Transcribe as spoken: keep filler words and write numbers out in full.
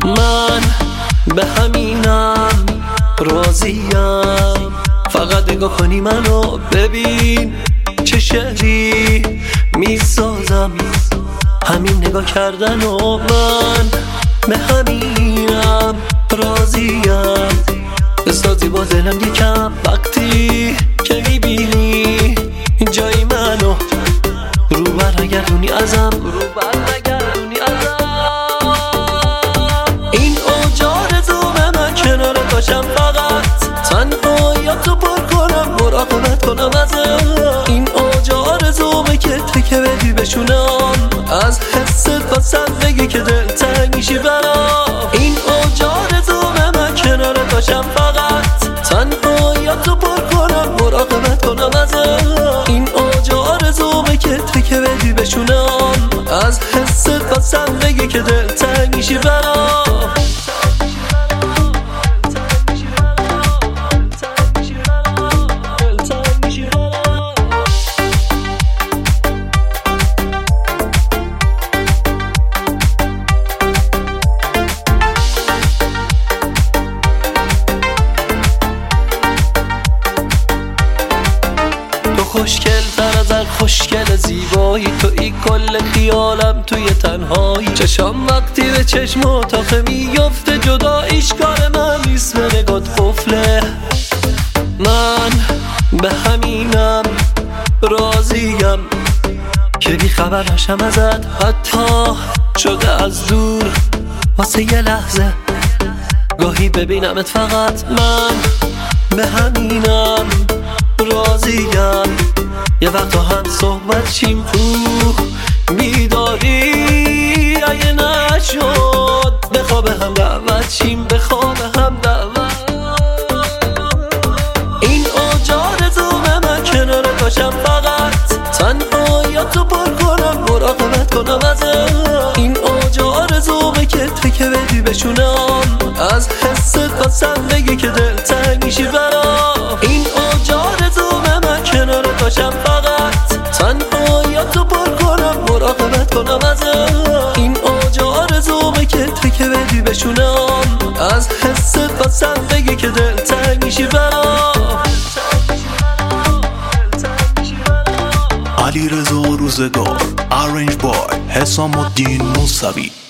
من به همینم راضیم، فقط نگاه کنی منو ببین چه شعری میسازم، همین نگاه کردن و من به همینم راضیم. بسازی با دلم یکم وقتی که میبینی جای منو، رو برنگردونی ازم، رو برنگردونی ازم. این اوجا رزومه من کنار باشم، فقط تنهاییاتو پر کنم، مراقبت کنم ازم. این اوجا رزومه که تکه بدی بشونم، از حست واسم بگی که دلتنگ میشی برام. این اوجا رزومه من کنار باشم، فقط تنهاییاتو پر کنم، مراقبت کنم ازم. این اوجا رزومه که تکه بدی بشونم، از حست واسم بگی که دلتنگ میشی برام. تو خوشگل تر از هر خوشگل زیبایی، تو ای کل خیالم توی تنهایی. چشام وقتی به چشم اتاقه میفته، جداییش کار من نیست، به نگات قفله. من به همینم راضیم که بی خبر نشم ازت، حتی شده از دور واسه یه لحظه گاهی ببینمت. فقط من به همینم راضیم، یه وقتا هم صحبت چیم تو بیداری، اگه نشد به خواب هم دعوت چیم، به خواب هم دعوت. این اوجا رزومه من کنار باشم، فقط تنهاییاتو پر کنم، مراقبت کنم ازم. این اوجا رزومه که تکه بدی بشونم، از حست واسم بگی که دلتنگ میشی برام. این اوجا رزومه من کنار باشم، فقط تنهاییاتو پر کنم، مراقبت کنم ازم. این اوجا رزومه که تکه بدی بشونم، از حست واسم بگی که دلتنگ میشی برام. علیرضا روزگار، آرنج بای، حسام الدین موسوی.